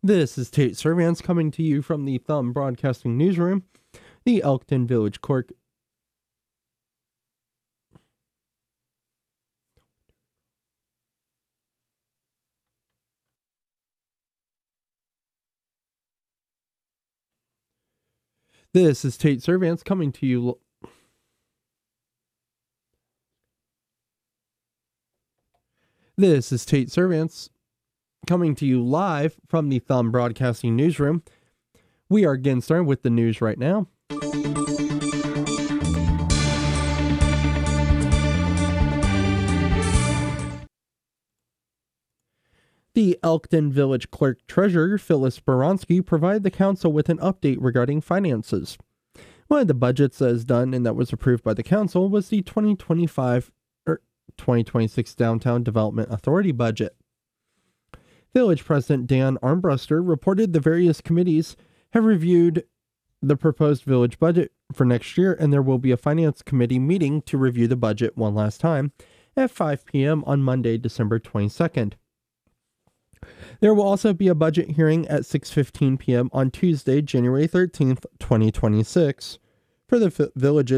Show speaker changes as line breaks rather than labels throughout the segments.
This is Tate Servants coming to you from the Thumb Broadcasting Newsroom, the Elkton Village Clerk. This is Tate Servants coming to you. This is Tate Servants coming to you live from the Thumb Broadcasting Newsroom. We are getting started with the news right now. The Elkton Village Clerk Treasurer, Phyllis Baronski, provided the council with an update regarding finances. One of the budgets that is done and that was approved by the council was the 2026 Downtown Development Authority budget. Village President Dan Armbruster reported the various committees have reviewed the proposed village budget for next year, and there will be a finance committee meeting to review the budget one last time at 5 p.m. on Monday, December 22nd. There will also be a budget hearing at 6:15 p.m. on Tuesday, January 13th, 2026, for the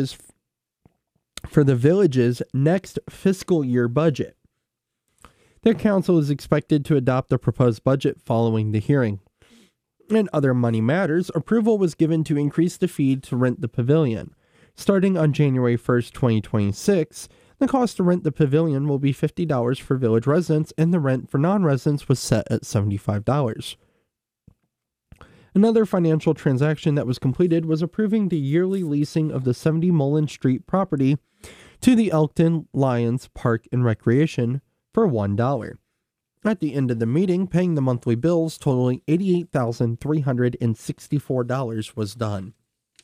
village's next fiscal year budget. The council is expected to adopt the proposed budget following the hearing. In other money matters, approval was given to increase the fee to rent the pavilion. Starting on January 1st, 2026, the cost to rent the pavilion will be $50 for village residents, and the rent for non-residents was set at $75. Another financial transaction that was completed was approving the yearly leasing of the 70 Mullen Street property to the Elkton Lions Park and Recreation for $1. At the end of the meeting, paying the monthly bills totaling $88,364 was done.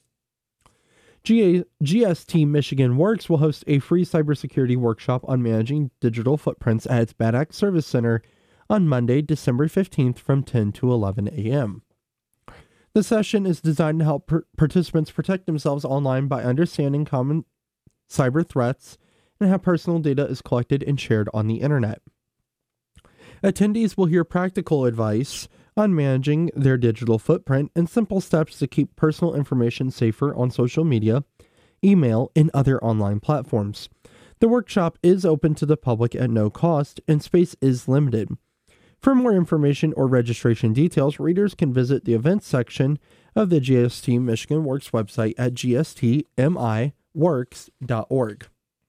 GST Michigan Works will host a free cybersecurity workshop on managing digital footprints at its Bad Axe Service Center on Monday, December 15th from 10 to 11 a.m. The session is designed to help participants protect themselves online by understanding common cyber threats and how personal data is collected and shared on the internet. Attendees will hear practical advice on managing their digital footprint and simple steps to keep personal information safer on social media, email, and other online platforms. The workshop is open to the public at no cost, and space is limited. For more information or registration details, readers can visit the events section of the GST Michigan Works website at gstmiworks.org.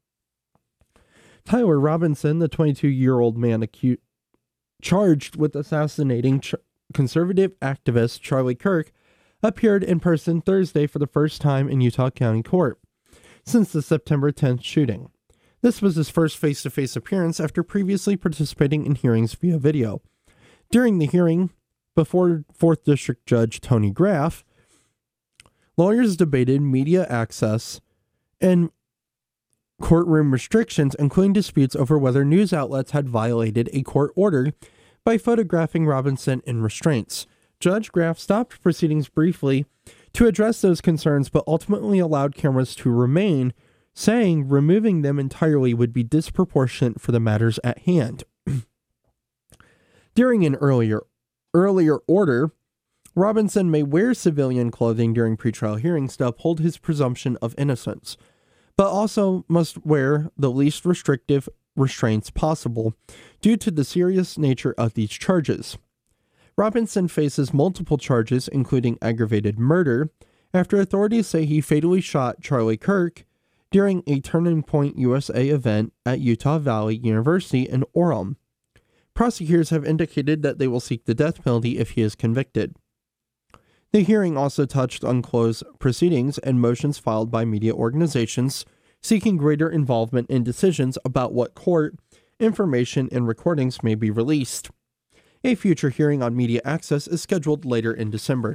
Tyler Robinson, the 22-year-old man charged with assassinating conservative activist Charlie Kirk, appeared in person Thursday for the first time in Utah County Court since the September 10th shooting. This was his first face-to-face appearance after previously participating in hearings via video. During the hearing, before 4th District Judge Tony Graff, lawyers debated media access and courtroom restrictions, including disputes over whether news outlets had violated a court order by photographing Robinson in restraints. Judge Graff stopped proceedings briefly to address those concerns, but ultimately allowed cameras to remain, saying removing them entirely would be disproportionate for the matters at hand. During an earlier order, Robinson may wear civilian clothing during pretrial hearings to uphold his presumption of innocence, but also must wear the least restrictive restraints possible due to the serious nature of these charges. Robinson faces multiple charges, including aggravated murder, after authorities say he fatally shot Charlie Kirk during a Turning Point USA event at Utah Valley University in Orem. Prosecutors have indicated that they will seek the death penalty if he is convicted. The hearing also touched on closed proceedings and motions filed by media organizations seeking greater involvement in decisions about what court information and recordings may be released. A future hearing on media access is scheduled later in December.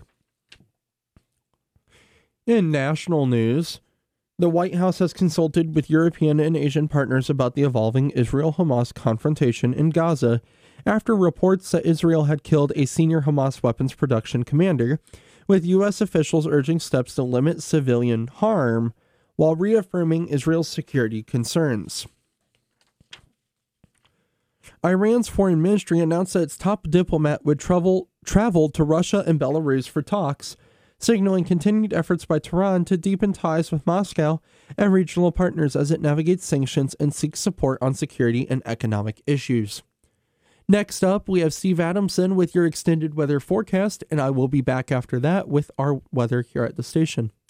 In national news, the White House has consulted with European and Asian partners about the evolving Israel-Hamas confrontation in Gaza after reports that Israel had killed a senior Hamas weapons production commander, with U.S. officials urging steps to limit civilian harm while reaffirming Israel's security concerns. Iran's foreign ministry announced that its top diplomat would travel traveled to Russia and Belarus for talks, signaling continued efforts by Tehran to deepen ties with Moscow and regional partners as it navigates sanctions and seeks support on security and economic issues. Next up, we have Steve Adamson with your extended weather forecast, and I will be back after that with our weather here at the station.